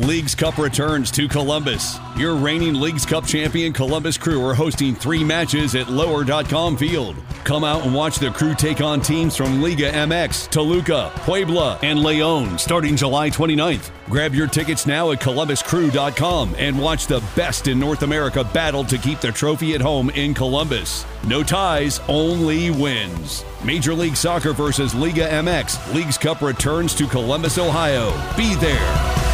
Leagues Cup returns to Columbus. Your reigning Leagues Cup champion Columbus Crew are hosting 3 matches at Lower.com Field. Come out and watch the Crew take on teams from Liga MX, Toluca, Puebla, and León starting July 29th. Grab your tickets now at ColumbusCrew.com and watch the best in North America battle to keep the trophy at home in Columbus. No ties, only wins. Major League Soccer versus Liga MX. Leagues Cup returns to Columbus, Ohio. Be there.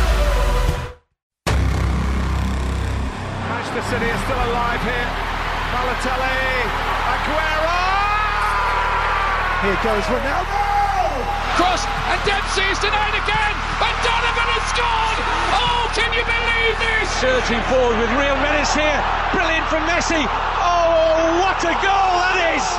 Manchester City is still alive here. Balotelli, Aguero! Here goes Ronaldo! Cross, and Dempsey's denied again, and Donovan has scored! Oh, can you believe this? Surging forward with real menace here. Brilliant from Messi. Oh, what a goal that is!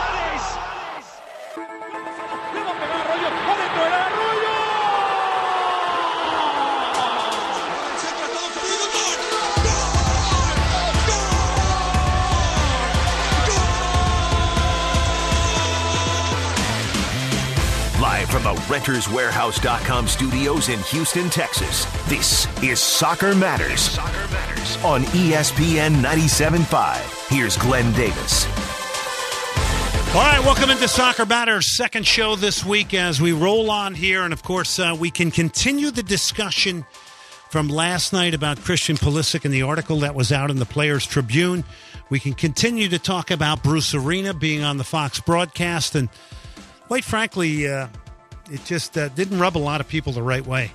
Live from the RentersWarehouse.com studios in Houston, Texas, this is Soccer Matters on ESPN 97.5. Here's Glenn Davis. All right, welcome into Soccer Matters, second show this week as we roll on here. And, of course, we can continue the discussion from last night about Christian Pulisic and the article that was out in the Players Tribune. We can continue to talk about Bruce Arena being on the Fox broadcast. And, quite frankly, it just didn't rub a lot of people the right way.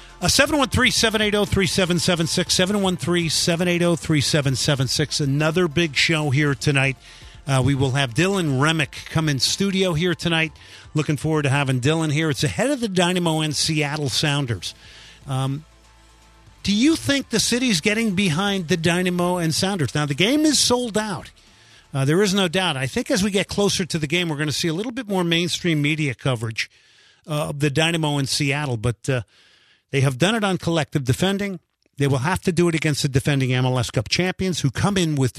713-780-3776, 713-780-3776. Another big show here tonight. We will have Dylan Remick come in studio here tonight. Looking forward to having Dylan here. It's ahead of the Dynamo and Seattle Sounders. Do you think the city's getting behind the Dynamo and Sounders? Now, the game is sold out. There is no doubt. I think as we get closer to the game, we're going to see a little bit more mainstream media coverage of the Dynamo in Seattle. But they have done it on collective defending. They will have to do it against the defending MLS Cup champions who come in with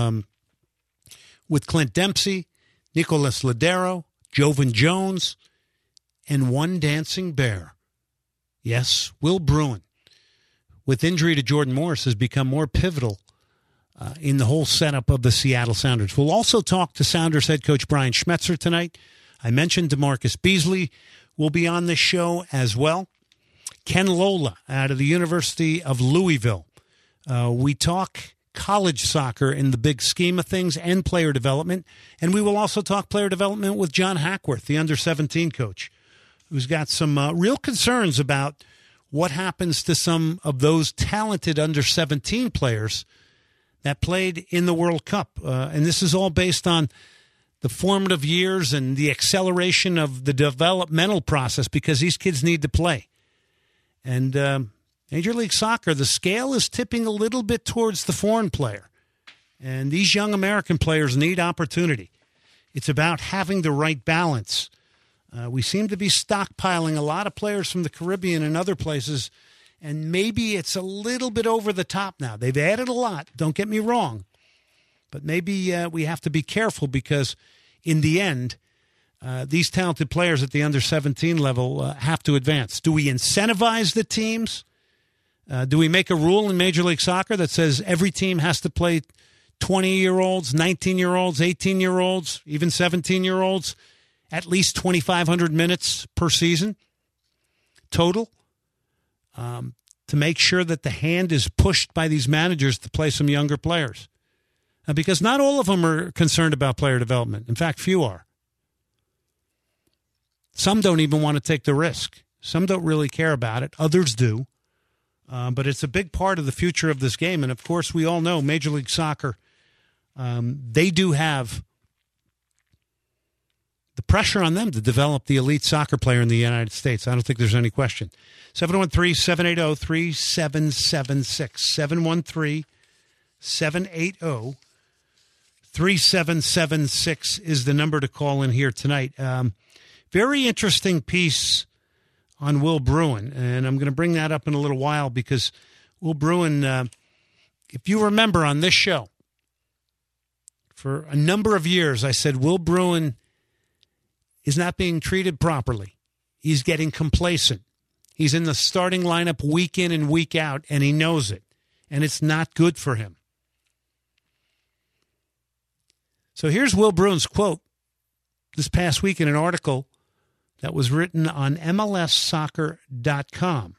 Clint Dempsey, Nicolas Ladero, Jovan Jones, and one dancing bear. Yes, Will Bruin, with injury to Jordan Morris, has become more pivotal in the whole setup of the Seattle Sounders. We'll also talk to Sounders head coach Brian Schmetzer tonight. I mentioned DeMarcus Beasley will be on this show as well. Ken Lola out of the University of Louisville. We talk college soccer in the big scheme of things and player development. And we will also talk player development with John Hackworth, the under-17 coach, who's got some real concerns about what happens to some of those talented under-17 players that played in the World Cup. And this is all based on the formative years and the acceleration of the developmental process because these kids need to play. And Major League Soccer, the scale is tipping a little bit towards the foreign player. And these young American players need opportunity. It's about having the right balance. We seem to be stockpiling a lot of players from the Caribbean and other places, and maybe it's a little bit over the top now. They've added a lot, don't get me wrong. But maybe we have to be careful because in the end, these talented players at the under-17 level have to advance. Do we incentivize the teams? Do we make a rule in Major League Soccer that says every team has to play 20-year-olds, 19-year-olds, 18-year-olds, even 17-year-olds, at least 2,500 minutes per season total? To make sure that the hand is pushed by these managers to play some younger players. Because not all of them are concerned about player development. In fact, few are. Some don't even want to take the risk. Some don't really care about it. Others do. But it's a big part of the future of this game. And, of course, we all know Major League Soccer, they do have the pressure on them to develop the elite soccer player in the United States. I don't think there's any question. 713-780-3776. 713-780-3776 is the number to call in here tonight. Very interesting piece on Will Bruin, and I'm going to bring that up in a little while because Will Bruin, if you remember on this show, for a number of years I said Will Bruin is not being treated properly. He's getting complacent. He's in the starting lineup week in and week out, and he knows it. And it's not good for him. So here's Will Bruin's quote this past week in an article that was written on MLSsoccer.com.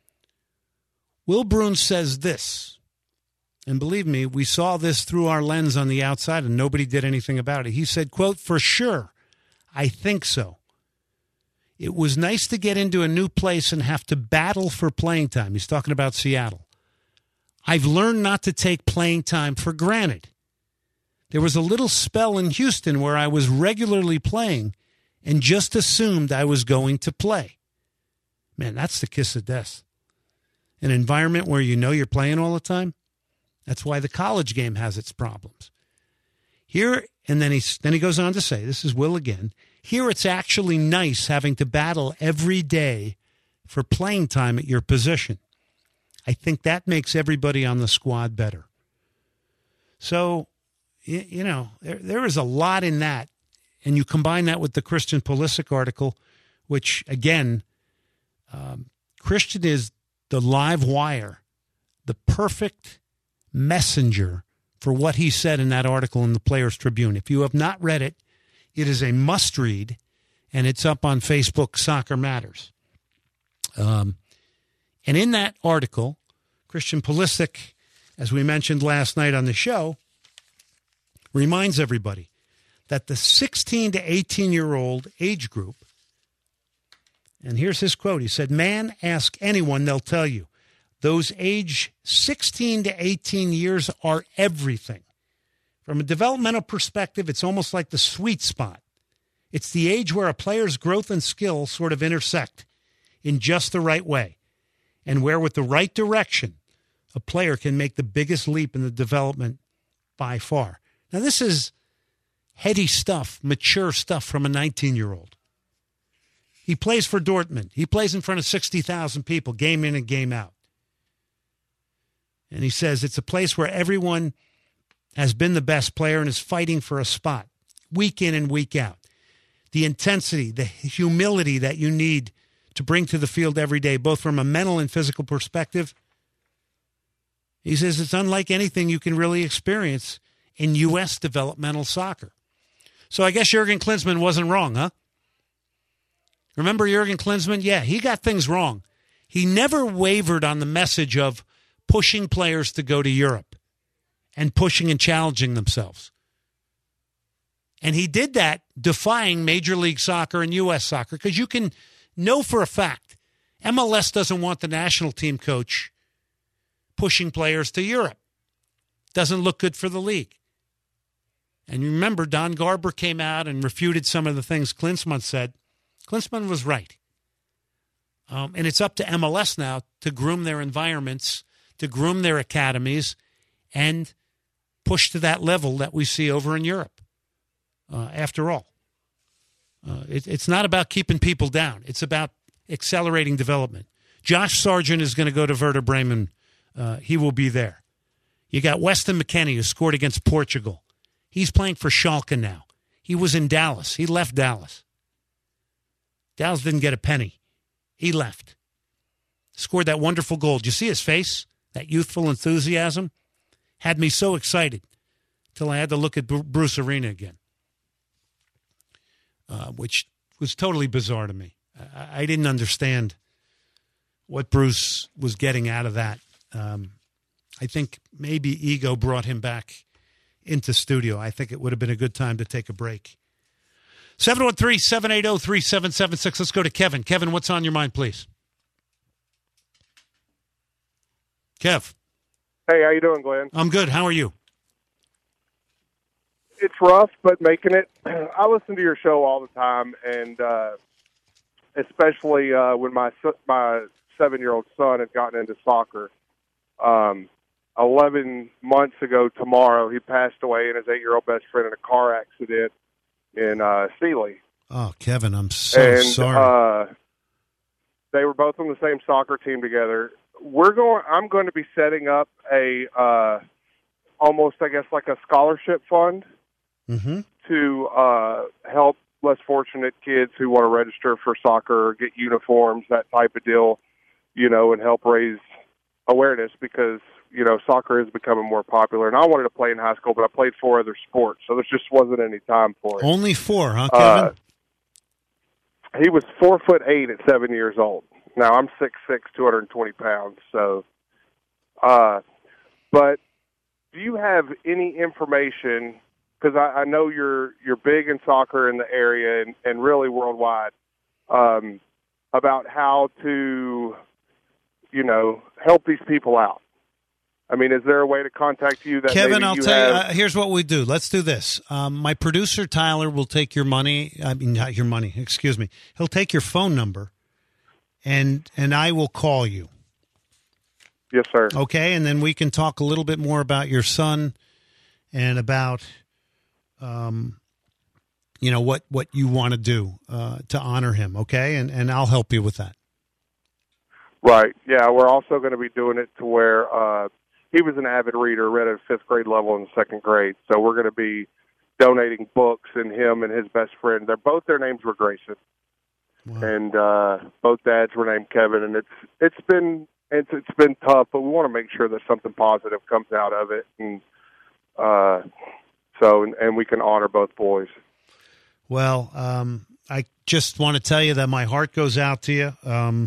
Will Bruin says this, and believe me, we saw this through our lens on the outside, and nobody did anything about it. He said, quote, "For sure, I think so. It was nice to get into a new place and have to battle for playing time." He's talking about Seattle. "I've learned not to take playing time for granted. There was a little spell in Houston where I was regularly playing and just assumed I was going to play." Man, that's the kiss of death. An environment where you know you're playing all the time. That's why the college game has its problems. Here, and then he goes on to say, this is Will again, "Here it's actually nice having to battle every day for playing time at your position. I think that makes everybody on the squad better." So, you know, there is a lot in that. And you combine that with the Christian Pulisic article, which, again, Christian is the live wire, the perfect messenger for what he said in that article in the Players Tribune. If you have not read it, it is a must-read, and it's up on Facebook, Soccer Matters. And in that article, Christian Pulisic, as we mentioned last night on the show, reminds everybody that the 16 to 18-year-old age group, and here's his quote. He said, "Man, ask anyone, they'll tell you. Those age 16 to 18 years are everything. From a developmental perspective, it's almost like the sweet spot. It's the age where a player's growth and skill sort of intersect in just the right way, and where with the right direction, a player can make the biggest leap in the development by far." Now, this is heady stuff, mature stuff from a 19-year-old. He plays for Dortmund. He plays in front of 60,000 people, game in and game out. And he says it's a place where everyone has been the best player and is fighting for a spot, week in and week out. The intensity, the humility that you need to bring to the field every day, both from a mental and physical perspective. He says it's unlike anything you can really experience in U.S. developmental soccer. So I guess Jurgen Klinsmann wasn't wrong, huh? Remember Jurgen Klinsmann? Yeah, he got things wrong. He never wavered on the message of pushing players to go to Europe and pushing and challenging themselves. And he did that defying Major League Soccer and U.S. soccer, because you can know for a fact MLS doesn't want the national team coach pushing players to Europe. Doesn't look good for the league. And you remember Don Garber came out and refuted some of the things Klinsmann said. Klinsmann was right. And it's up to MLS now to groom their environments, to groom their academies, and push to that level that we see over in Europe. After all, it's not about keeping people down. It's about accelerating development. Josh Sargent is going to go to Werder Bremen. He will be there. You got Weston McKennie, who scored against Portugal. He's playing for Schalke now. He was in Dallas. He left Dallas. Dallas didn't get a penny. He left. Scored that wonderful goal. Did you see his face? That youthful enthusiasm had me so excited till I had to look at Bruce Arena again, which was totally bizarre to me. I didn't understand what Bruce was getting out of that. I think maybe ego brought him back into studio. I think it would have been a good time to take a break. 713-780-3776. Let's go to Kevin. Kevin, what's on your mind, please? Kev. Hey, how you doing, Glenn? I'm good. How are you? It's rough, but making it. I listen to your show all the time, and especially when my 7-year-old son had gotten into soccer. 11 months ago tomorrow, he passed away, and his 8-year-old best friend in a car accident in Sealy. Oh, Kevin, I'm so sorry. They were both on the same soccer team together. I'm going to be setting up a almost, I guess, like a scholarship fund to help less fortunate kids who want to register for soccer or get uniforms, that type of deal, and help raise awareness because, soccer is becoming more popular. And I wanted to play in high school, but I played 4 other sports, so there just wasn't any time for it. Only 4, huh, Kevin? He was 4'8" at 7 years old. Now I'm 6'6", 220 pounds. So, but do you have any information? Because I know you're big in soccer in the area and really worldwide, about how to, help these people out. I mean, is there a way to contact you? Kevin, I'll tell you, here's what we do. Let's do this. My producer, Tyler, will take your money. I mean, not your money, excuse me. He'll take your phone number, and I will call you. Yes, sir. Okay, and then we can talk a little bit more about your son and about, what you want to do to honor him, okay? And I'll help you with that. Right. Yeah, we're also going to be doing it to where he was an avid reader, read at 5th grade level and 2nd grade. So we're going to be donating books, and him and his best friend, their names were Grayson. Wow. And both dads were named Kevin, and it's been tough, but we want to make sure that something positive comes out of it, and and we can honor both boys. Well, I just want to tell you that my heart goes out to you.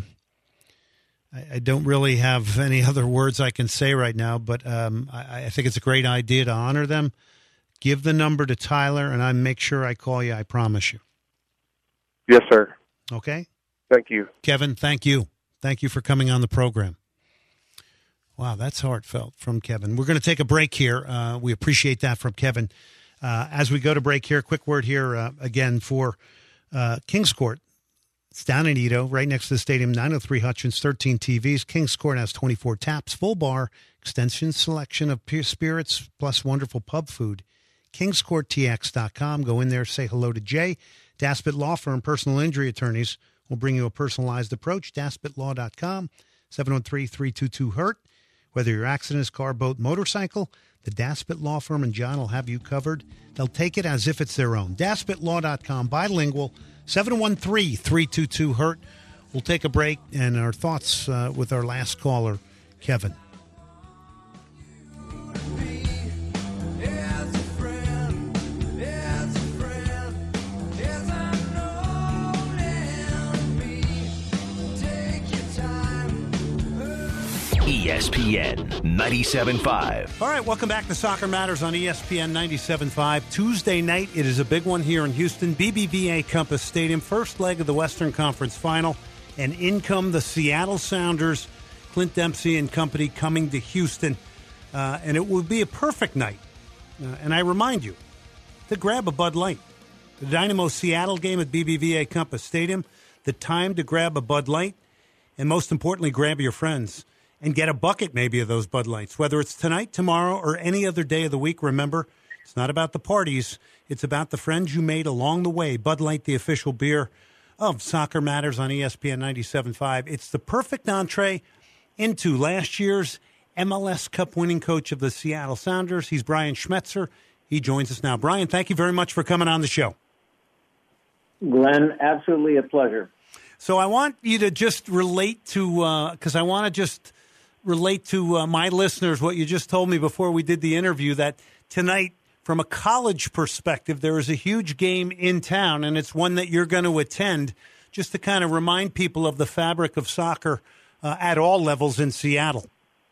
I don't really have any other words I can say right now, but I think it's a great idea to honor them. Give the number to Tyler, and I make sure I call you. I promise you. Yes, sir. Okay? Thank you. Kevin, thank you. Thank you for coming on the program. Wow, that's heartfelt from Kevin. We're going to take a break here. We appreciate that from Kevin. As we go to break here, quick word here again for Kings Court. It's down in Edo, right next to the stadium, 903 Hutchins, 13 TVs. Kings Court has 24 taps, full bar, extension selection of spirits, plus wonderful pub food. KingsCourtTX.com. Go in there, say hello to Jay. Daspit Law Firm, personal injury attorneys, will bring you a personalized approach. DaspitLaw.com, 713-322-HURT. Whether your accident is car, boat, motorcycle, the Daspit Law Firm and John will have you covered. They'll take it as if it's their own. DaspitLaw.com, bilingual, 713-322-HURT. We'll take a break and our thoughts with our last caller, Kevin. ESPN 97.5. All right, welcome back to Soccer Matters on ESPN 97.5. Tuesday night, it is a big one here in Houston. BBVA Compass Stadium, first leg of the Western Conference Final. And in come the Seattle Sounders, Clint Dempsey and company coming to Houston. And it will be a perfect night. And I remind you to grab a Bud Light. The Dynamo Seattle game at BBVA Compass Stadium, the time to grab a Bud Light. And most importantly, grab your friends. And get a bucket maybe of those Bud Lights. Whether it's tonight, tomorrow, or any other day of the week, remember, it's not about the parties. It's about the friends you made along the way. Bud Light, the official beer of Soccer Matters on ESPN 97.5. It's the perfect entree into last year's MLS Cup winning coach of the Seattle Sounders. He's Brian Schmetzer. He joins us now. Brian, thank you very much for coming on the show. Glenn, absolutely a pleasure. So I want you to just relate to, because I want to just relate to my listeners what you just told me before we did the interview, that tonight, from a college perspective, there is a huge game in town, and it's one that you're going to attend, just to kind of remind people of the fabric of soccer at all levels in Seattle.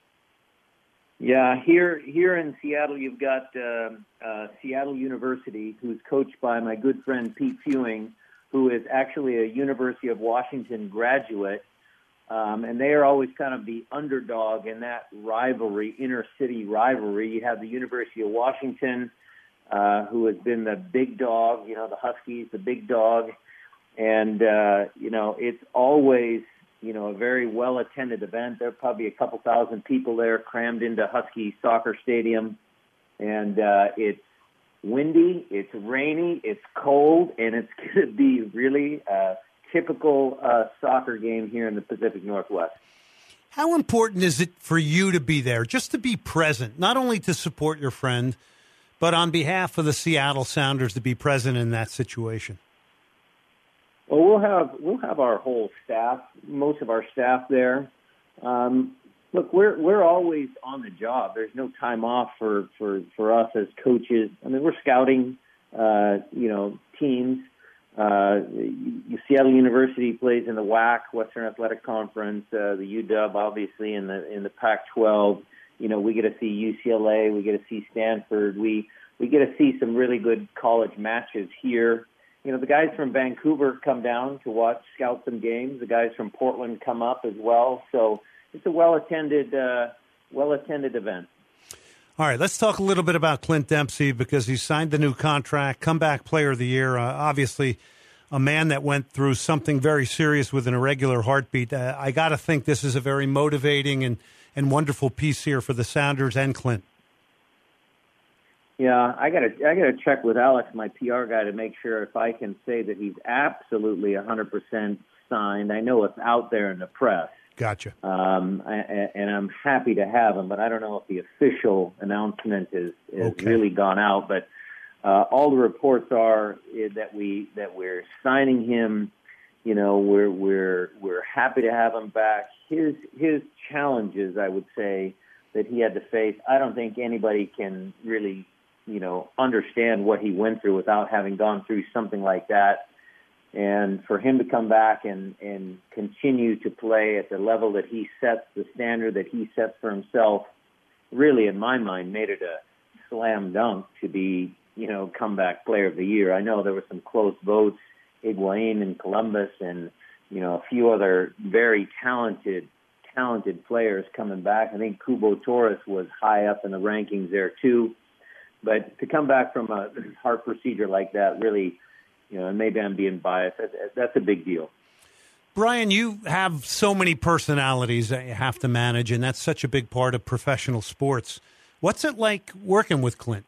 Yeah, here in Seattle, you've got Seattle University, who's coached by my good friend Pete Fewing, who is actually a University of Washington graduate. And they are always kind of the underdog in that rivalry, inner-city rivalry. You have the University of Washington, who has been the big dog, the Huskies, the big dog. And, it's always, a very well-attended event. There are probably a couple thousand people there crammed into Husky Soccer Stadium. And it's windy, it's rainy, it's cold, and it's going to be really typical soccer game here in the Pacific Northwest. How important is it for you to be there, just to be present, not only to support your friend, but on behalf of the Seattle Sounders to be present in that situation? Well, we'll have our whole staff, most of our staff there. Look, we're always on the job. There's no time off for us as coaches. I mean, we're scouting, teams. Seattle University plays in the WAC, Western Athletic Conference. The UW, obviously, in the Pac-12. We get to see UCLA. We get to see Stanford. We get to see some really good college matches here. The guys from Vancouver come down to scout some games. The guys from Portland come up as well. So it's a well-attended event. All right, let's talk a little bit about Clint Dempsey because he signed the new contract, comeback player of the year, obviously a man that went through something very serious with an irregular heartbeat. I got to think this is a very motivating and wonderful piece here for the Sounders and Clint. Yeah, I gotta check with Alex, my PR guy, to make sure if I can say that he's absolutely 100% signed. I know it's out there in the press. Gotcha. And I'm happy to have him, but I don't know if the official announcement is okay. really gone out. But all the reports are that we're signing him. We're happy to have him back. His challenges, I would say, that he had to face. I don't think anybody can really understand what he went through without having gone through something like that. And for him to come back and continue to play at the level that he sets, the standard that he sets for himself, really, in my mind, made it a slam dunk to be, comeback player of the year. I know there were some close votes, Higuain in Columbus and, a few other very talented players coming back. I think Cubo Torres was high up in the rankings there too. But to come back from a heart procedure like that, really, and maybe I'm being biased, that's a big deal. Brian, you have so many personalities that you have to manage, and that's such a big part of professional sports. What's it like working with Clint?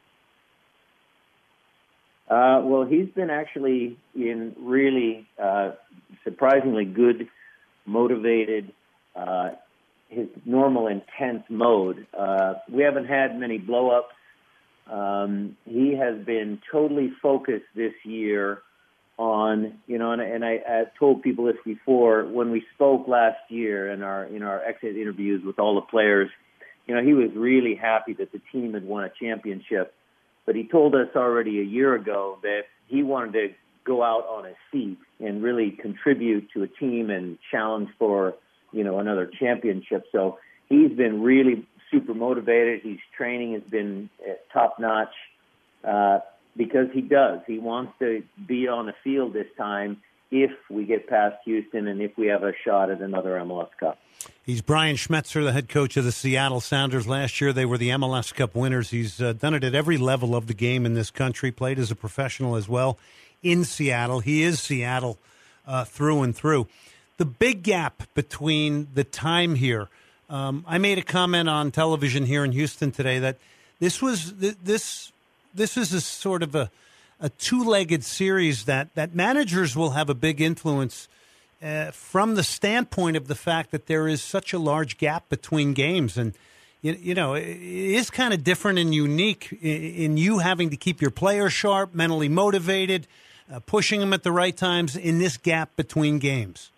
Well, he's been actually in really surprisingly good, motivated, his normal intense mode. We haven't had many blow-ups. He has been totally focused this year on, and I told people this before, when we spoke last year in our exit interviews with all the players, he was really happy that the team had won a championship. But he told us already a year ago that he wanted to go out on his feet and really contribute to a team and challenge for, another championship. So he's been really super motivated. His training has been top notch because he does. He wants to be on the field this time if we get past Houston and if we have a shot at another MLS Cup. He's Brian Schmetzer, the head coach of the Seattle Sounders. Last year, they were the MLS Cup winners. He's done it at every level of the game in this country, played as a professional as well in Seattle. He is Seattle through and through. The big gap between the time here, I made a comment on television here in Houston today that this is a sort of a two-legged series that managers will have a big influence from the standpoint of the fact that there is such a large gap between games. And, it is kind of different and unique in you having to keep your players sharp, mentally motivated, pushing them at the right times in this gap between games.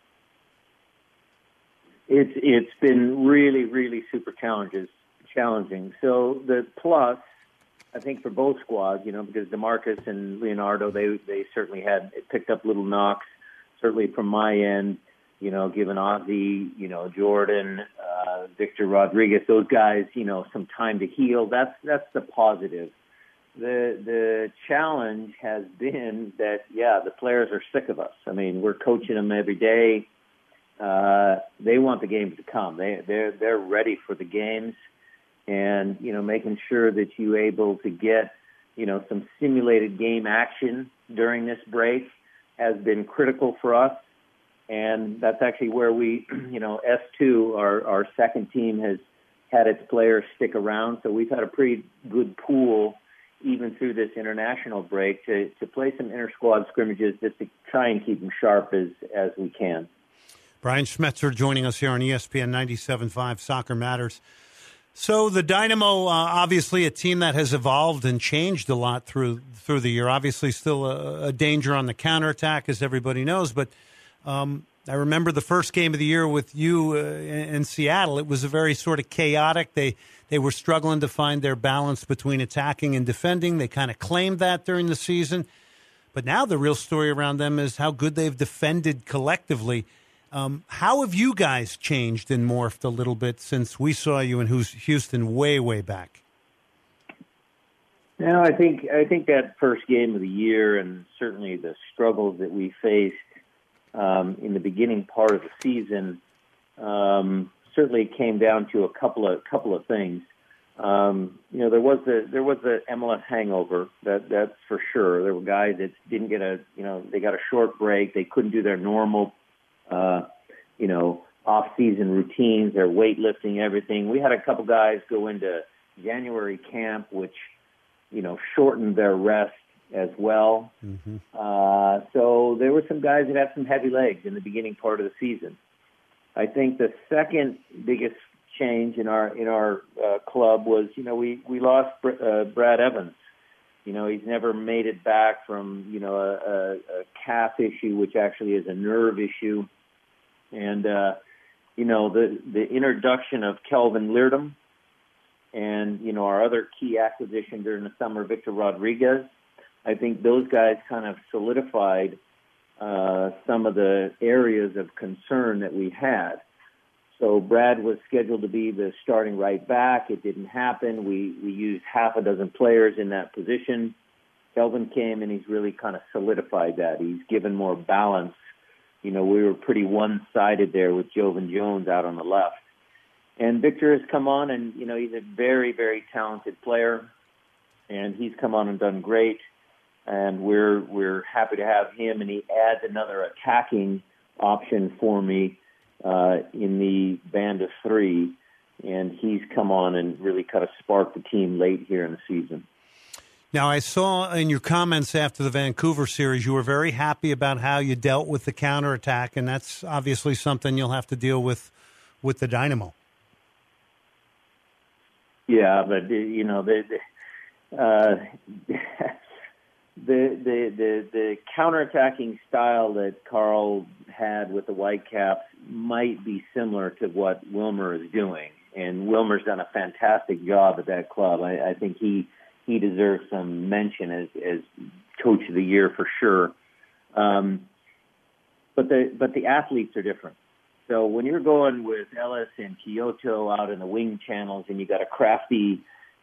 It's been really, really super challenging. So the plus, I think for both squads, because DeMarcus and Leonardo, they certainly had picked up little knocks. Certainly from my end, given Ozzy, Jordan, Victor Rodriguez, those guys, some time to heal. That's the positive. The challenge has been that, the players are sick of us. I mean, we're coaching them every day. They want the games to come. They're ready for the games, and making sure that you're able to get some simulated game action during this break has been critical for us, and that's actually where we, S2, our second team, has had its players stick around. So we've had a pretty good pool even through this international break to play some inter-squad scrimmages just to try and keep them sharp as we can. Brian Schmetzer joining us here on ESPN 97.5 Soccer Matters. So the Dynamo, obviously a team that has evolved and changed a lot through the year. Obviously still a danger on the counterattack, as everybody knows. But I remember the first game of the year with you in Seattle. It was a very sort of chaotic. They were struggling to find their balance between attacking and defending. They kind of claimed that during the season. But now the real story around them is how good they've defended collectively. How have you guys changed and morphed a little bit since we saw you in Houston way, way back? No, I think that first game of the year and certainly the struggles that we faced in the beginning part of the season certainly came down to a couple of things. There was the MLS hangover, that's for sure. There were guys that didn't get they got a short break. They couldn't do their normal off-season routines, their weightlifting, everything. We had a couple guys go into January camp, which, shortened their rest as well. Mm-hmm. So there were some guys that had some heavy legs in the beginning part of the season. I think the second biggest change in our club was, we lost Brad Evans. He's never made it back from, a calf issue, which actually is a nerve issue. And, the introduction of Kelvin Leerdam and, our other key acquisition during the summer, Victor Rodriguez, I think those guys kind of solidified some of the areas of concern that we had. So Brad was scheduled to be the starting right back. It didn't happen. We used half a dozen players in that position. Kelvin came and he's really kind of solidified that. He's given more balance. We were pretty one-sided there with Jovan Jones out on the left. And Victor has come on and, he's a very, very talented player. And he's come on and done great. And we're happy to have him. And he adds another attacking option for me in the band of three, and he's come on and really kind of sparked the team late here in the season. Now, I saw in your comments after the Vancouver series, you were very happy about how you dealt with the counterattack, and that's obviously something you'll have to deal with the Dynamo. Yeah, but, the counterattacking style that Carl had with the Whitecaps might be similar to what Wilmer is doing, and Wilmer's done a fantastic job at that club. I think he deserves some mention as coach of the year for sure. But the athletes are different. So when you're going with Ellis and Kyoto out in the wing channels, and you got a crafty,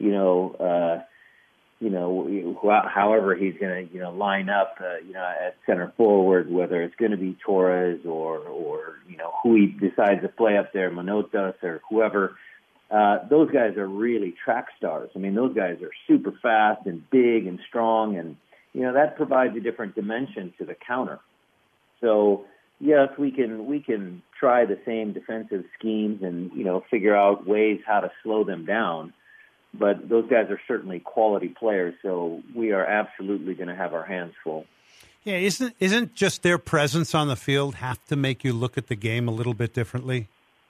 however he's going to, line up, at center forward, whether it's going to be Torres or who he decides to play up there, Manotas or whoever, those guys are really track stars. I mean, those guys are super fast and big and strong, and, that provides a different dimension to the counter. So, yes, we can try the same defensive schemes and, figure out ways how to slow them down. But those guys are certainly quality players, so we are absolutely going to have our hands full. Yeah, isn't just their presence on the field have to make you look at the game a little bit differently?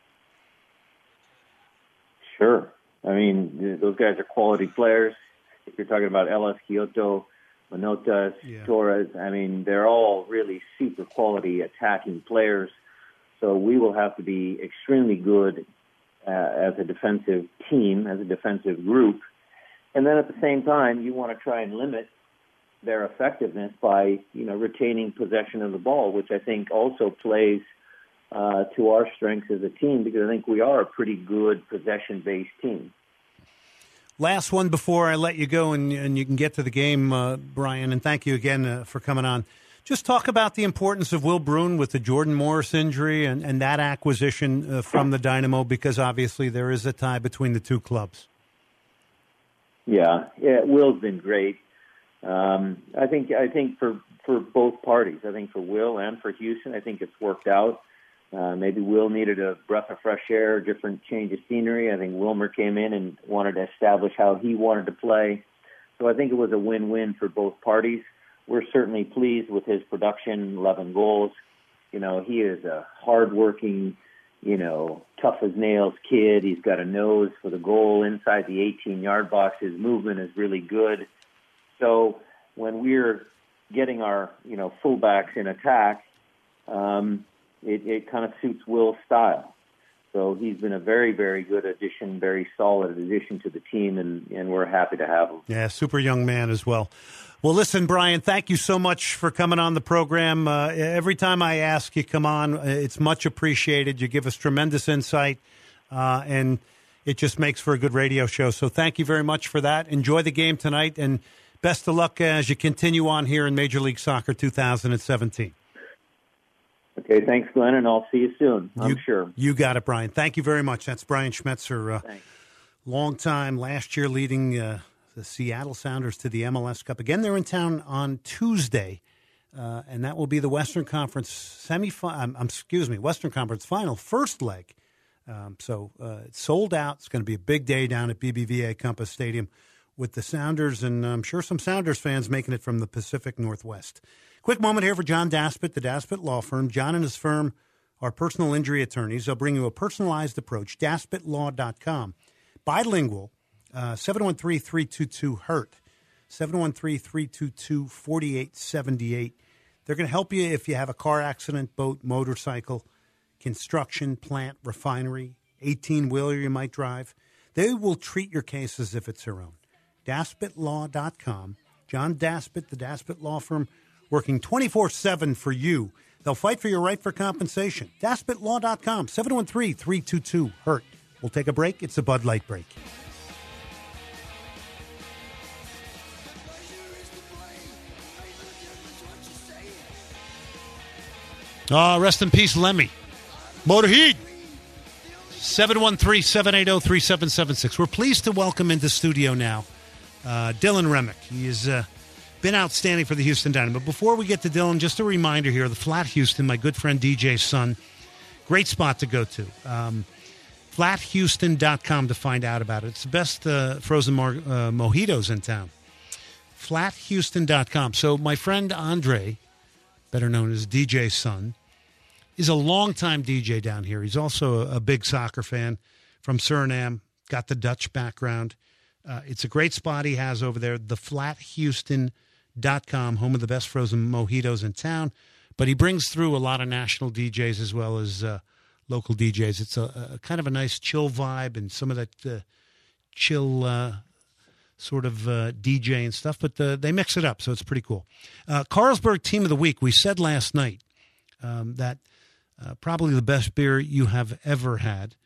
Sure. I mean, those guys are quality players. If you're talking about Ellis, Kyoto, Manotas, Torres, I mean, they're all really super quality attacking players. So we will have to be extremely good as a defensive team, as a defensive group. And then at the same time, you want to try and limit their effectiveness by, retaining possession of the ball, which I think also plays to our strengths as a team, because I think we are a pretty good possession-based team. Last one before I let you go and you can get to the game, Brian, and thank you again for coming on. Just talk about the importance of Will Bruin with the Jordan Morris injury and that acquisition from the Dynamo, because obviously there is a tie between the two clubs. Yeah, Will's been great. I think for both parties, I think for Will and for Houston, I think it's worked out. Maybe Will needed a breath of fresh air, different change of scenery. I think Wilmer came in and wanted to establish how he wanted to play. So I think it was a win-win for both parties. We're certainly pleased with his production, 11 goals. He is a hardworking, tough as nails kid. He's got a nose for the goal inside the 18-yard box. His movement is really good. So when we're getting our, fullbacks in attack, it kind of suits Will's style. So he's been a very, very good addition, very solid addition to the team, and we're happy to have him. Yeah, super young man as well. Well, listen, Brian, thank you so much for coming on the program. Every time I ask you come on, it's much appreciated. You give us tremendous insight, and it just makes for a good radio show. So thank you very much for that. Enjoy the game tonight, and best of luck as you continue on here in Major League Soccer 2017. Okay, thanks, Glenn, and I'll see you soon, I'm sure. You got it, Brian. Thank you very much. That's Brian Schmetzer, long time, last year leading the Seattle Sounders to the MLS Cup. Again, they're in town on Tuesday, and that will be the Western Conference Western Conference Final, first leg. So it's sold out. It's going to be a big day down at BBVA Compass Stadium with the Sounders, and I'm sure some Sounders fans making it from the Pacific Northwest. Quick moment here for John Daspit, the Daspit Law Firm. John and his firm are personal injury attorneys. They'll bring you a personalized approach, DaspitLaw.com. Bilingual, 713-322-HURT, 713-322-4878. They're going to help you if you have a car accident, boat, motorcycle, construction, plant, refinery, 18-wheeler you might drive. They will treat your case as if it's their own. DaspitLaw.com. John Daspit, the Daspit Law Firm, working 24/7 for you. They'll fight for your right for compensation. DaspitLaw.com, 713-322-HURT. We'll take a break. It's a Bud Light break. Rest in peace, Lemmy. Motorhead. 713-780-3776. We're pleased to welcome into studio now Dylan Remick. He has been outstanding for the Houston Dynamo. Before we get to Dylan, just a reminder here, the Flat Houston, my good friend DJ's son, great spot to go to. FlatHouston.com to find out about it. It's the best frozen mojitos in town. FlatHouston.com. So my friend Andre, better known as DJ's son, is a longtime DJ down here. He's also a big soccer fan from Suriname, got the Dutch background. It's a great spot he has over there, theflathouston.com, home of the best frozen mojitos in town. But he brings through a lot of national DJs as well as local DJs. It's a kind of a nice chill vibe and some of that chill sort of DJ and stuff, but they mix it up, so it's pretty cool. Carlsberg Team of the Week, we said last night that probably the best beer you have ever had.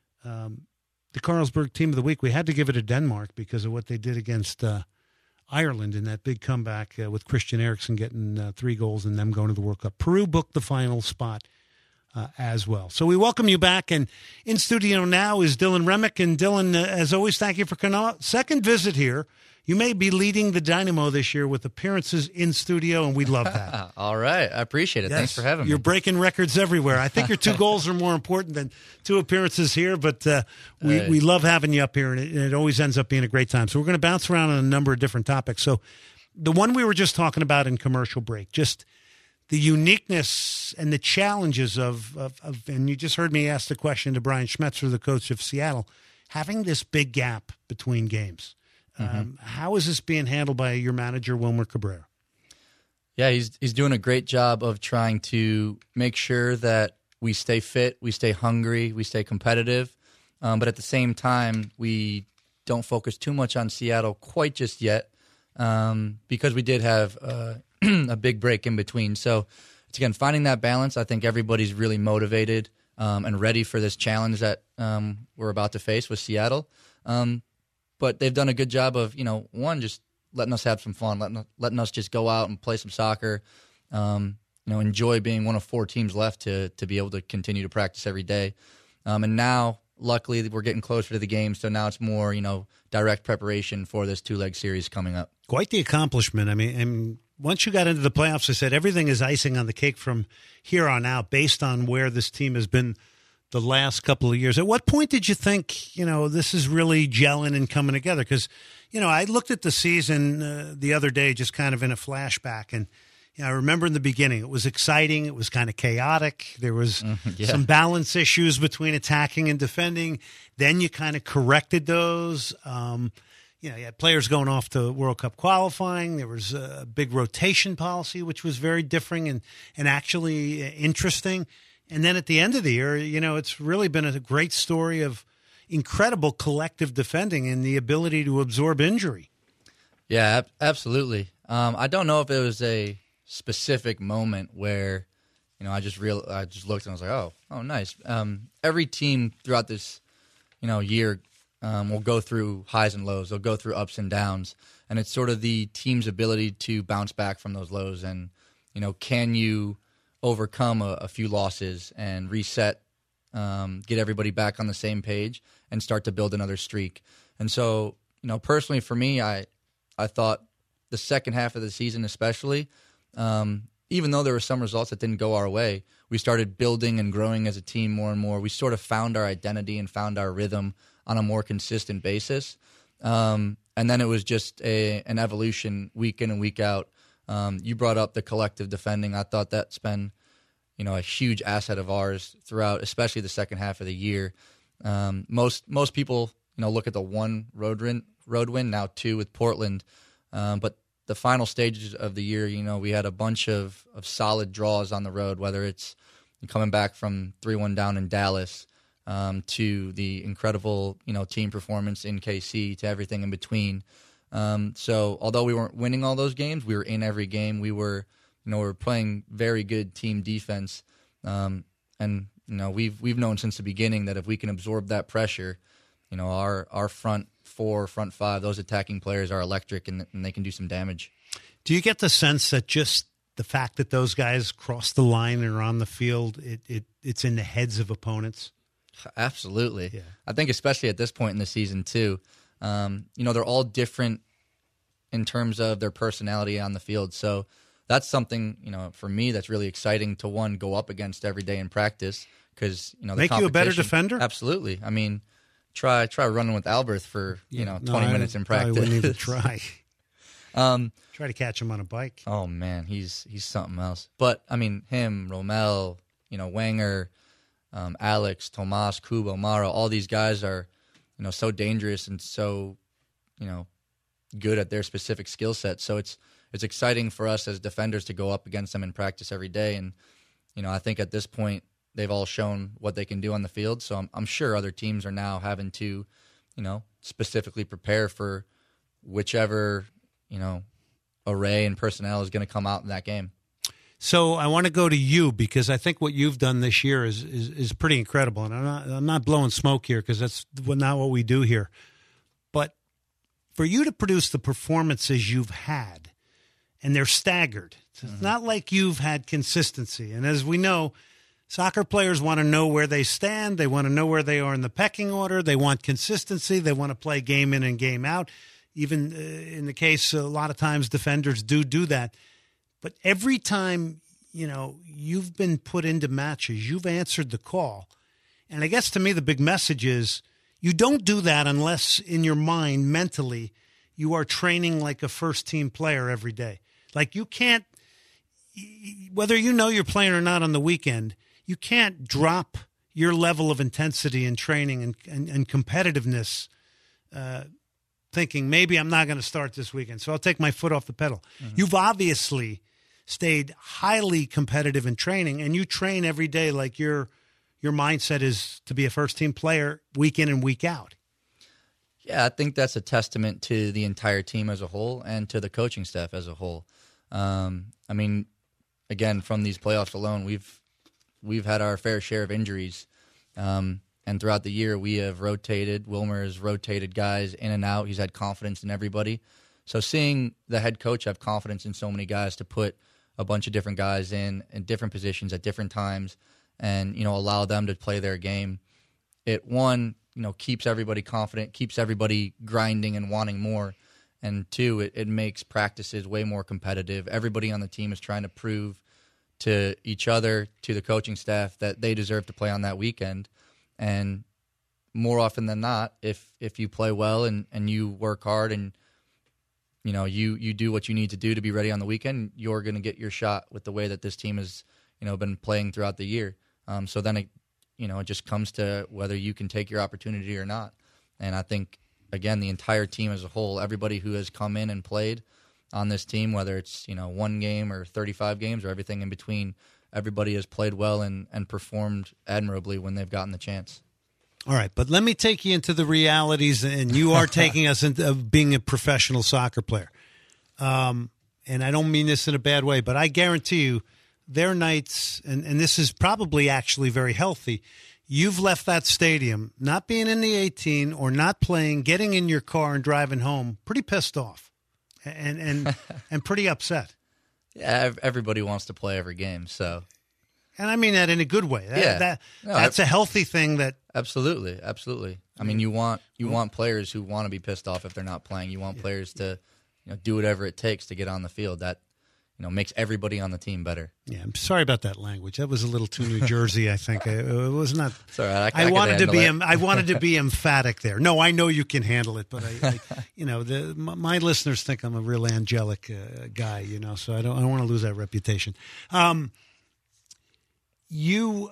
The Carlsberg Team of the Week, we had to give it to Denmark because of what they did against Ireland in that big comeback with Christian Eriksen getting 3 goals and them going to the World Cup. Peru booked the final spot as well. So we welcome you back, and in studio now is Dylan Remick. And Dylan, as always, thank you for coming. Second visit here. You may be leading the Dynamo this year with appearances in studio, and we love that. All right. I appreciate it. Yes. Thanks for having me. You're breaking records everywhere. I think your 2 goals are more important than 2 appearances here, but we love having you up here, and it always ends up being a great time. So we're going to bounce around on a number of different topics. So the one we were just talking about in commercial break, just the uniqueness and the challenges of and you just heard me ask the question to Brian Schmetzer, the coach of Seattle, having this big gap between games. How is this being handled by your manager, Wilmer Cabrera? Yeah, he's doing a great job of trying to make sure that we stay fit, we stay hungry, we stay competitive, but at the same time, we don't focus too much on Seattle quite just yet because we did have a big break in between. So it's, again, finding that balance. I think everybody's really motivated and ready for this challenge that we're about to face with Seattle. But they've done a good job of, one, just letting us have some fun, letting us just go out and play some soccer, enjoy being one of 4 teams left to be able to continue to practice every day. And now, luckily, we're getting closer to the game, so now it's more, direct preparation for this 2-leg series coming up. Quite the accomplishment. I mean, and once you got into the playoffs, I said everything is icing on the cake from here on out based on where this team has been the last couple of years. At what point did you think, this is really gelling and coming together? Because, I looked at the season the other day just kind of in a flashback, and, I remember in the beginning, it was exciting. It was kind of chaotic. There was some balance issues between attacking and defending. Then you kind of corrected those. You had players going off to World Cup qualifying. There was a big rotation policy, which was very different and actually interesting. And then at the end of the year, it's really been a great story of incredible collective defending and the ability to absorb injury. Yeah, absolutely. I don't know if it was a specific moment where, I just looked and I was like, oh, nice. Every team throughout this, year will go through highs and lows. They'll go through ups and downs, and it's sort of the team's ability to bounce back from those lows. And can you overcome a few losses and reset, get everybody back on the same page, and start to build another streak? And so, personally for me, I thought the second half of the season, especially. Even though there were some results that didn't go our way, we started building and growing as a team more and more. We sort of found our identity and found our rhythm on a more consistent basis. And then it was just an evolution week in and week out. You brought up the collective defending. I thought that's been, a huge asset of ours throughout, especially the second half of the year. Most people, look at the one road win, now 2 with Portland. But the final stages of the year, we had a bunch of solid draws on the road, whether it's coming back from 3-1 down in Dallas to the incredible, team performance in KC to everything in between. So although we weren't winning all those games, we were in every game. We were, we were playing very good team defense. And, we've known since the beginning that if we can absorb that pressure, our front 4, front 5, those attacking players are electric and they can do some damage. Do you get the sense that just the fact that those guys cross the line and are on the field, it's in the heads of opponents? Absolutely. Yeah. I think especially at this point in the season too, they're all different in terms of their personality on the field. So that's something, for me that's really exciting to go up against every day in practice because, the make you a better defender? Absolutely. I mean, Try running with Alberth for 20 minutes in practice. I wouldn't even try. Try to catch him on a bike. Oh man, he's something else. But I mean, him, Romel, Wenger, Alex, Tomas, Kubo, Mara, all these guys are, so dangerous and so, good at their specific skill set. So it's exciting for us as defenders to go up against them in practice every day. And I think at this point, they've all shown what they can do on the field, so I'm sure other teams are now having to, specifically prepare for whichever, array and personnel is going to come out in that game. So I want to go to you because I think what you've done this year is pretty incredible, and I'm not blowing smoke here because that's not what we do here. But for you to produce the performances you've had, and they're staggered, it's not like you've had consistency, and as we know. Soccer players want to know where they stand. They want to know where they are in the pecking order. They want consistency. They want to play game in and game out. Even in the case, a lot of times defenders do that. But every time, you've been put into matches, you've answered the call. And I guess to me the big message is you don't do that unless in your mind, mentally, you are training like a first-team player every day. Like you can't, whether you're playing or not on the weekend, you can't drop your level of intensity and training and competitiveness thinking, maybe I'm not going to start this weekend, so I'll take my foot off the pedal. Mm-hmm. You've obviously stayed highly competitive in training, and you train every day like your mindset is to be a first-team player week in and week out. Yeah, I think that's a testament to the entire team as a whole and to the coaching staff as a whole. I mean, again, from these playoffs alone, we've had our fair share of injuries, and throughout the year we have rotated. Wilmer has rotated guys in and out. He's had confidence in everybody. So seeing the head coach have confidence in so many guys to put a bunch of different guys in different positions at different times and, allow them to play their game, it, one, keeps everybody confident, keeps everybody grinding and wanting more. And two, it makes practices way more competitive. Everybody on the team is trying to prove to each other, to the coaching staff, that they deserve to play on that weekend. And more often than not, if you play well and you work hard and you do what you need to do to be ready on the weekend. You're going to get your shot with the way that this team has, been playing throughout the year. So then it just comes to whether you can take your opportunity or not. And I think, again, the entire team as a whole, everybody who has come in and played on this team, whether it's, one game or 35 games or everything in between, everybody has played well and performed admirably when they've gotten the chance. All right, but let me take you into the realities, and you are taking us into being a professional soccer player. And I don't mean this in a bad way, but I guarantee you there are nights, and this is probably actually very healthy, you've left that stadium, not being in the 18 or not playing, getting in your car and driving home, pretty pissed off and pretty upset. Yeah, everybody wants to play every game, so. And I mean that in a good way. That's a healthy thing. That absolutely. I mean, you want players who want to be pissed off if they're not playing. You want players to, do whatever it takes to get on the field. That, makes everybody on the team better. Yeah, I'm sorry about that language. That was a little too New Jersey. I think it was not. Sorry, I wanted to be. I wanted to be emphatic there. No, I know you can handle it, but my listeners think I'm a real angelic guy. So I don't want to lose that reputation. You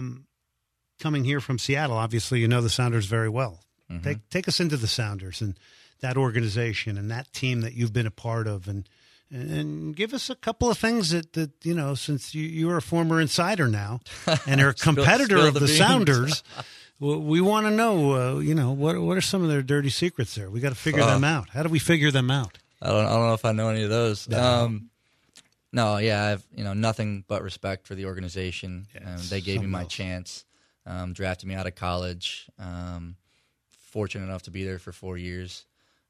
coming here from Seattle, obviously you know the Sounders very well. Mm-hmm. Take us into the Sounders and that organization and that team that you've been a part of, and give us a couple of things that since you're a former insider now and are a competitor of the Sounders, we want to know what are some of their dirty secrets there. We got to figure them out. How do we figure them out? I don't know if I know any of those. No. No, yeah, I have nothing but respect for the organization. They gave me my chance, drafted me out of college. Fortunate enough to be there for 4 years.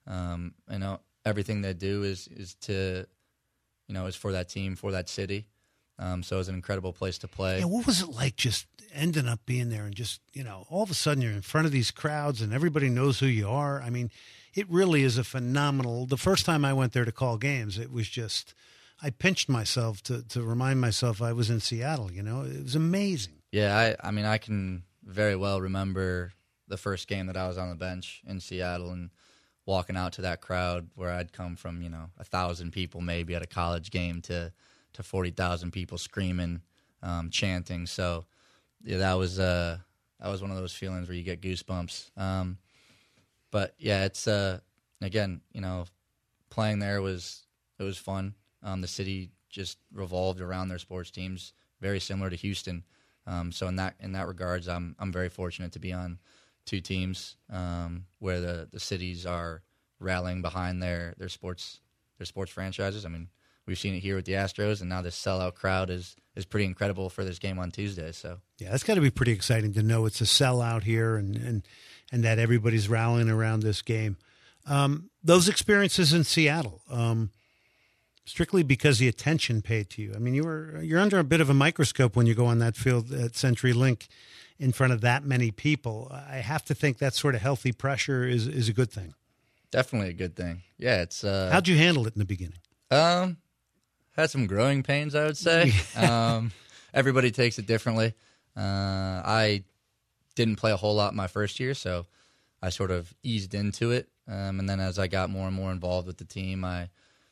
Everything they do is to, is for that team, for that city. So it's an incredible place to play. Yeah, what was it like just ending up being there and just all of a sudden you're in front of these crowds and everybody knows who you are? I mean, it really is a phenomenal. The first time I went there to call games, it was just. I pinched myself to remind myself I was in Seattle, It was amazing. Yeah, I can very well remember the first game that I was on the bench in Seattle and walking out to that crowd where I'd come from, 1,000 people maybe at a college game to 40,000 people screaming, chanting. So, yeah, that was one of those feelings where you get goosebumps. But yeah, it's again, playing there was fun. The city just revolved around their sports teams, very similar to Houston. So in that regards, I'm very fortunate to be on two teams where the cities are rallying behind their sports franchises. I mean, we've seen it here with the Astros, and now this sellout crowd is pretty incredible for this game on Tuesday. So yeah, it's got to be pretty exciting to know it's a sellout here and that everybody's rallying around this game. Those experiences in Seattle. Strictly because the attention paid to you. I mean, you're under a bit of a microscope when you go on that field at CenturyLink in front of that many people. I have to think that sort of healthy pressure is a good thing. Definitely a good thing. Yeah, it's. How'd you handle it in the beginning? Had some growing pains, I would say. Everybody takes it differently. I didn't play a whole lot my first year, so I sort of eased into it. And then as I got more and more involved with the team, I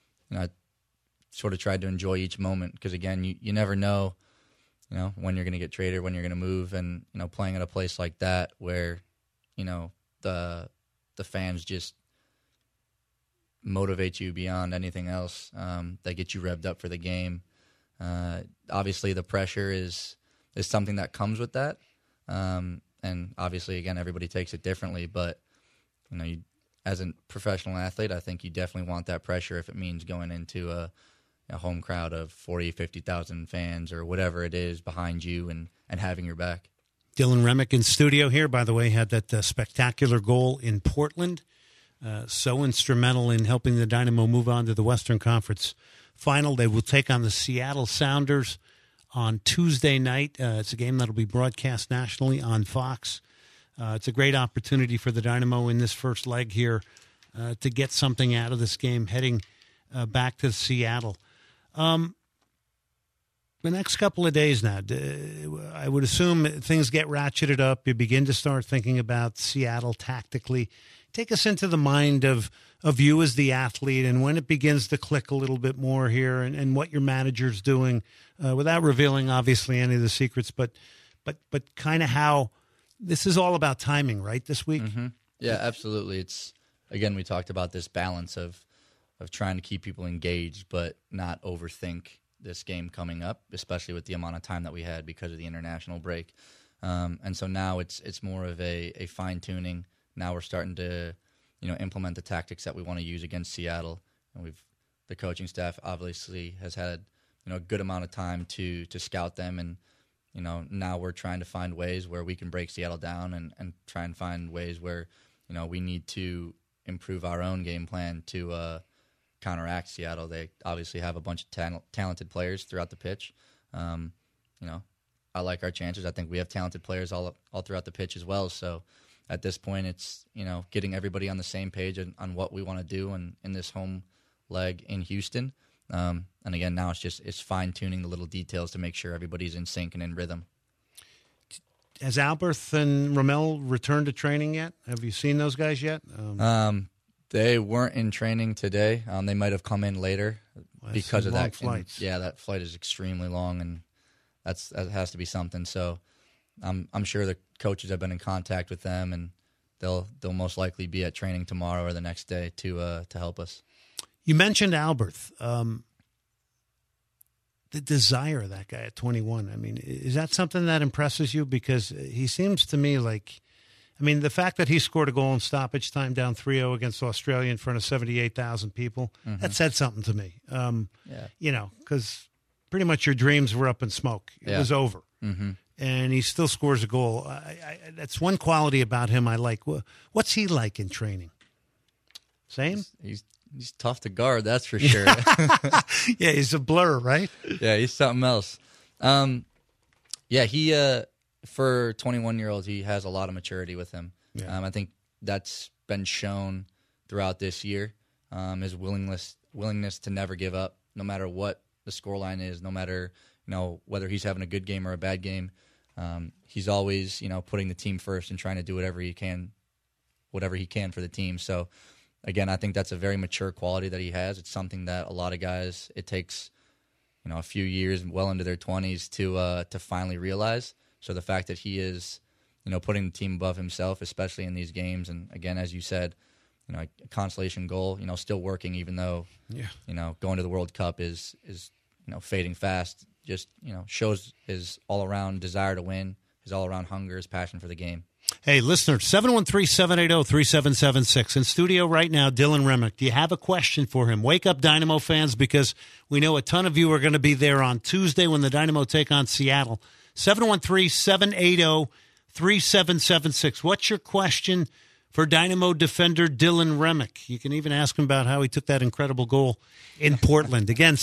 sort of tried to enjoy each moment because, again, you never know, when you're going to get traded, when you're going to move, and, playing at a place like that where, the fans just motivate you beyond anything else. They get you revved up for the game. Obviously, the pressure is something that comes with that. And obviously, again, everybody takes it differently, but, as a professional athlete, I think you definitely want that pressure if it means going into a home crowd of 40, 50,000 fans or whatever it is behind you and having your back. Dylan Remick in studio here, by the way, had that spectacular goal in Portland. So instrumental in helping the Dynamo move on to the Western Conference Final. They will take on the Seattle Sounders on Tuesday night. It's a game that will be broadcast nationally on Fox. It's a great opportunity for the Dynamo in this first leg here to get something out of this game heading back to Seattle. The next couple of days now, I would assume things get ratcheted up. You begin to start thinking about Seattle tactically, take us into the mind of you as the athlete and when it begins to click a little bit more here and what your manager's doing, without revealing obviously any of the secrets, but kind of how this is all about timing, right, this week? Mm-hmm. Yeah, absolutely. It's, again, we talked about this balance of trying to keep people engaged but not overthink this game coming up, especially with the amount of time that we had because of the international break. And so now it's more of a fine-tuning. Now we're starting to, implement the tactics that we want to use against Seattle. And the coaching staff obviously has had, a good amount of time to scout them. And, now we're trying to find ways where we can break Seattle down and try and find ways where, we need to improve our own game plan to counteract Seattle. They obviously have a bunch of talented players throughout the pitch. I like our chances. I think we have talented players all throughout the pitch as well. So at this point, it's, getting everybody on the same page on what we want to do in this home leg in Houston. And again, now it's fine-tuning the little details to make sure everybody's in sync and in rhythm. Has Alberth and Ramel returned to training yet? Have you seen those guys yet? They weren't in training today. They might have come in later because of that. Flights. Yeah, that flight is extremely long, and that has to be something. So I'm sure the coaches have been in contact with them, and they'll most likely be at training tomorrow or the next day to help us. You mentioned Alberth. The desire of that guy at 21. I mean, is that something that impresses you? Because he seems to me like, the fact that he scored a goal in stoppage time down 3-0 against Australia in front of 78,000 people, that said something to me. Because pretty much your dreams were up in smoke. It was over. Mm-hmm. And he still scores a goal. That's one quality about him I like. What's he like in training? Same? He's tough to guard, that's for sure. Yeah, he's a blur, right? Yeah, he's something else. He for 21-year-olds, he has a lot of maturity with him. Yeah. I think that's been shown throughout this year. His willingness to never give up, no matter what the scoreline is, no matter whether he's having a good game or a bad game. He's always putting the team first and trying to do whatever he can for the team. So again, I think that's a very mature quality that he has. It's something that a lot of guys, it takes a few years, well into their 20s, to finally realize. So the fact that he is putting the team above himself, especially in these games, and again, as you said, a consolation goal, still working, even though going to the World Cup is fading fast. Just shows his all-around desire to win, his all-around hunger, his passion for the game. Hey, listener, 713-780-3776. In studio right now, Dylan Remick. Do you have a question for him? Wake up, Dynamo fans, because we know a ton of you are going to be there on Tuesday when the Dynamo take on Seattle. 713-780-3776. What's your question for Dynamo defender Dylan Remick? You can even ask him about how he took that incredible goal in Portland. Again,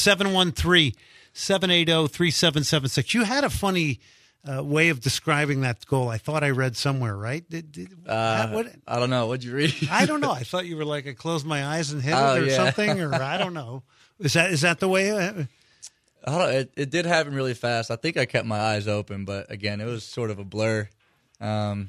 713-780-3776. You had a funny way of describing that goal. I thought I read somewhere, right? I don't know. What'd you read? I don't know. I thought you were like, I closed my eyes and hit it or something, or I don't know. Is that the way? I don't know. It did happen really fast. I think I kept my eyes open, but again, it was sort of a blur. I've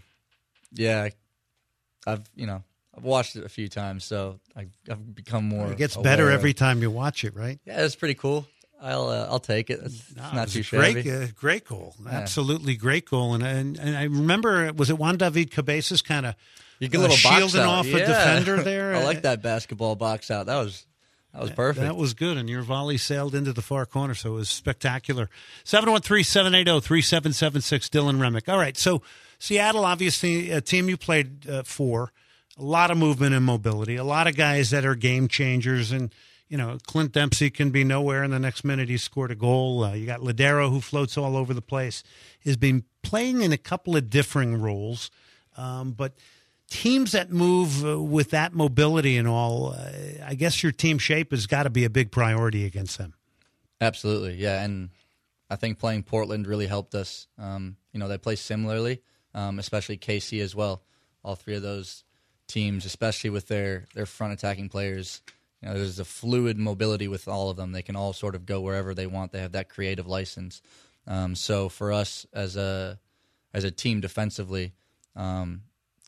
watched it a few times, so I've become more. It gets better every time you watch it, right? Yeah, it's pretty cool. I'll take it. It's not too shabby. Great goal. Yeah. Absolutely great goal. And I remember, was it Juan David Cabezas kind of shielding off a defender there? I like that basketball box out. That was perfect. That was good, and your volley sailed into the far corner, so it was spectacular. 713-780-3776, Dylan Remick. All right, so Seattle, obviously, a team you played for, a lot of movement and mobility, a lot of guys that are game changers, and Clint Dempsey can be nowhere, and the next minute he scored a goal. You got Ladero, who floats all over the place, has been playing in a couple of differing roles, but teams that move with that mobility and all, I guess your team shape has got to be a big priority against them. Absolutely, yeah, and I think playing Portland really helped us. They play similarly, especially KC as well. All three of those teams, especially with their front attacking players, there's a fluid mobility with all of them. They can all sort of go wherever they want. They have that creative license. So for us as a team defensively,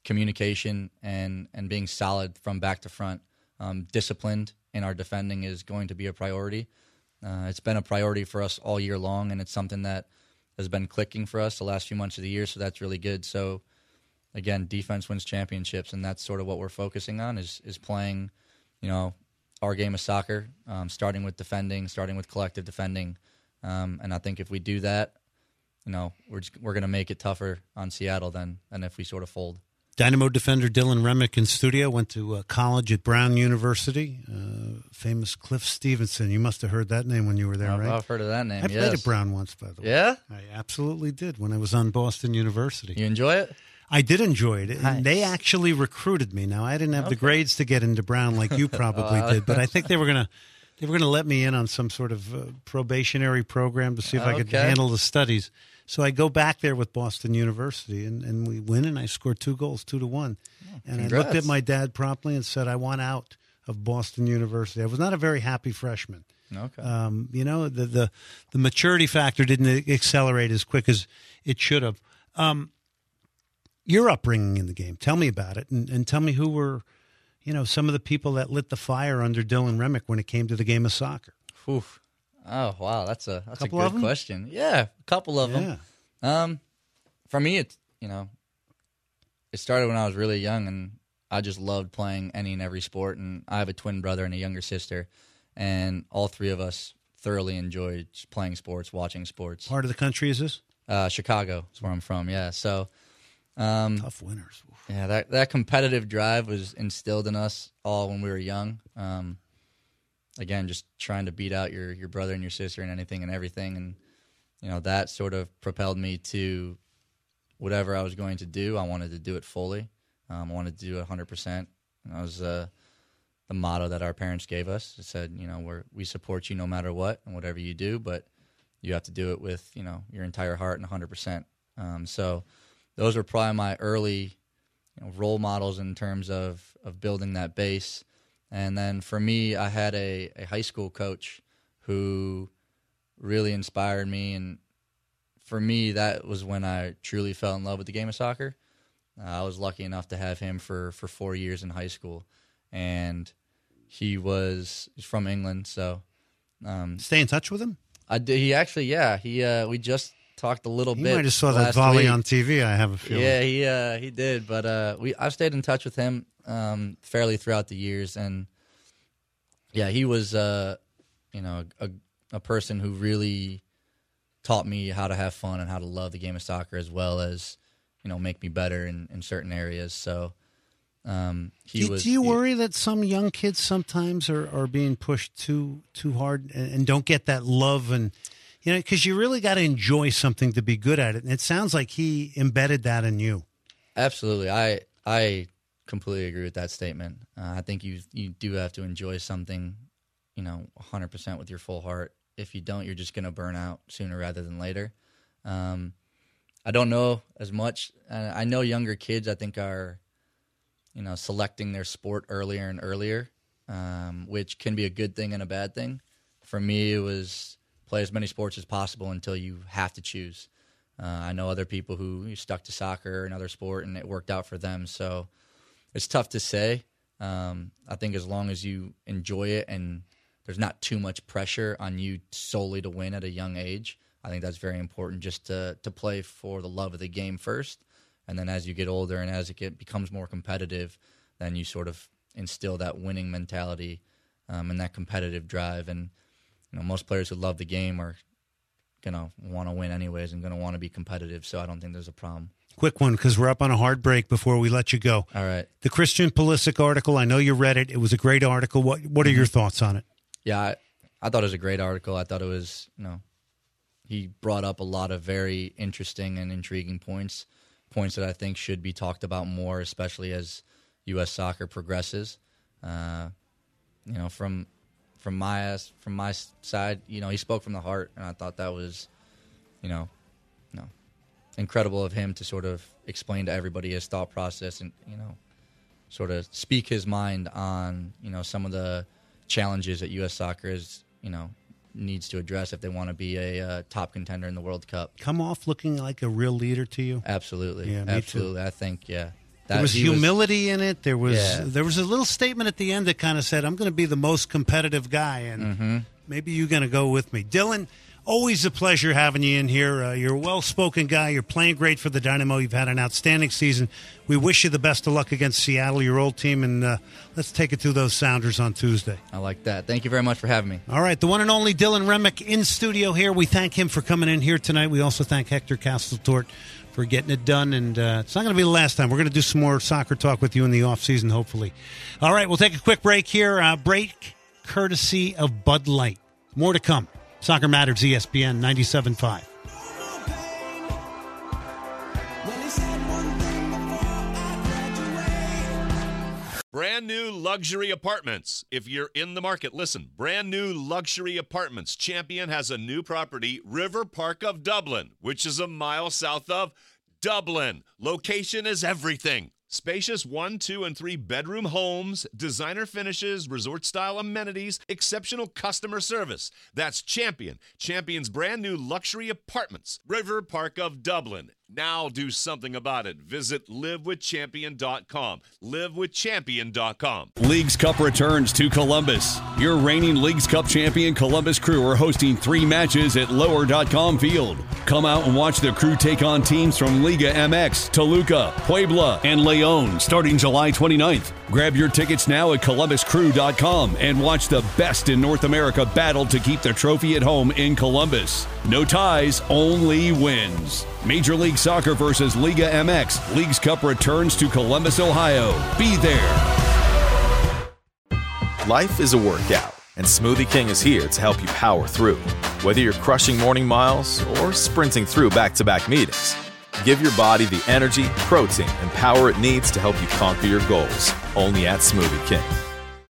communication and being solid from back to front. Disciplined in our defending is going to be a priority. It's been a priority for us all year long, and it's something that has been clicking for us the last few months of the year, so that's really good. So, again, defense wins championships, and that's sort of what we're focusing on is playing, our game of soccer, starting with defending, starting with collective defending. And I think if we do that, we're going to make it tougher on Seattle than if we sort of fold. Dynamo defender Dylan Remick in studio, went to college at Brown University. Famous Cliff Stevenson. You must have heard that name when you were there, right? I've heard of that name, I played at Brown once, by the way. Yeah? I absolutely did when I was on Boston University. You enjoy it? I did enjoy it. Nice. They actually recruited me. Now, I didn't have the grades to get into Brown like you probably did, but I think they were going to let me in on some sort of probationary program to see if I could handle the studies. So I go back there with Boston University, and we win, and I scored 2 goals, 2-1. And I looked at my dad promptly and said, I want out of Boston University. I was not a very happy freshman. Okay. The maturity factor didn't accelerate as quick as it should have. Your upbringing in the game, tell me about it, and tell me who were, some of the people that lit the fire under Dylan Remick when it came to the game of soccer. Oof. Oh, wow, that's a good question. Yeah, a couple of them. For me, it started when I was really young, and I just loved playing any and every sport. And I have a twin brother and a younger sister, and all 3 of us thoroughly enjoyed playing sports, watching sports. Part of the country is this? Chicago is where I'm from. Yeah, so tough winners. Oof. Yeah, that competitive drive was instilled in us all when we were young. Again, just trying to beat out your brother and your sister and anything and everything. And, that sort of propelled me to whatever I was going to do. I wanted to do it fully. I wanted to do it 100%. And that was the motto that our parents gave us. It said, we support you no matter what and whatever you do, but you have to do it with, your entire heart and 100%. So those were probably my early role models in terms of building that base. And then for me, I had a high school coach who really inspired me. And for me, that was when I truly fell in love with the game of soccer. I was lucky enough to have him for 4 years in high school. And he's from England, so... Stay in touch with him? I did. He actually, we just talked a little bit. You might have saw that volley on TV, I have a feeling. Yeah, he did. But I've stayed in touch with him fairly throughout the years, and he was a person who really taught me how to have fun and how to love the game of soccer, as well as make me better in certain areas. So do you worry that some young kids sometimes are being pushed too hard and don't get that love, and because you really got to enjoy something to be good at it? And it sounds like he embedded that in you. Absolutely, I completely agree with that statement. I think you do have to enjoy something, 100% with your full heart. If you don't, you're just going to burn out sooner rather than later. I don't know as much. I know younger kids, I think, are, selecting their sport earlier and earlier, which can be a good thing and a bad thing. For me, it was play as many sports as possible until you have to choose. I know other people who stuck to soccer or another sport, and it worked out for them. So it's tough to say. I think as long as you enjoy it and there's not too much pressure on you solely to win at a young age, I think that's very important, just to play for the love of the game first. And then as you get older and as it becomes more competitive, then you sort of instill that winning mentality and that competitive drive. And most players who love the game are going to want to win anyways and going to want to be competitive. So I don't think there's a problem. Quick one, because we're up on a hard break before we let you go. All right. The Christian Pulisic article, I know you read it. It was a great article. What are your thoughts on it? Yeah, I thought it was a great article. I thought it was, he brought up a lot of very interesting and intriguing points that I think should be talked about more, especially as U.S. soccer progresses. From my side, he spoke from the heart, and I thought that was, incredible of him to sort of explain to everybody his thought process and, sort of speak his mind on, some of the challenges that U.S. soccer is, needs to address if they want to be a top contender in the World Cup. Come off looking like a real leader to you? Absolutely. Yeah, absolutely. I think, There was humility in it. There was a little statement at the end that kind of said, I'm going to be the most competitive guy, and maybe you're going to go with me. Dylan, always a pleasure having you in here. You're a well-spoken guy. You're playing great for the Dynamo. You've had an outstanding season. We wish you the best of luck against Seattle, your old team, and let's take it to those Sounders on Tuesday. I like that. Thank you very much for having me. All right, the one and only Dylan Remick in studio here. We thank him for coming in here tonight. We also thank Hector Castletort for getting it done, and it's not going to be the last time. We're going to do some more soccer talk with you in the offseason, hopefully. All right, we'll take a quick break here. Break courtesy of Bud Light. More to come. Soccer Matters, ESPN 97.5. Brand new luxury apartments. If you're in the market, listen. Brand new luxury apartments. Champion has a new property, River Park of Dublin, which is a mile south of Dublin. Location is everything. Spacious 1, 2, and 3 bedroom homes, designer finishes, resort-style amenities, exceptional customer service. That's Champion. Champion's brand new luxury apartments, River Park of Dublin. Now do something about it. Visit livewithchampion.com. Livewithchampion.com. Leagues Cup returns to Columbus. Your reigning Leagues Cup champion Columbus Crew are hosting 3 matches at lower.com field. Come out and watch the Crew take on teams from Liga MX, Toluca, Puebla, and Leon starting July 29th. Grab your tickets now at columbuscrew.com and watch the best in North America battle to keep the trophy at home in Columbus. No ties, only wins. Major League Soccer versus Liga MX. Leagues Cup returns to Columbus, Ohio. Be there. Life is a workout, and Smoothie King is here to help you power through. Whether you're crushing morning miles or sprinting through back-to-back meetings, give your body the energy, protein, and power it needs to help you conquer your goals. Only at Smoothie King.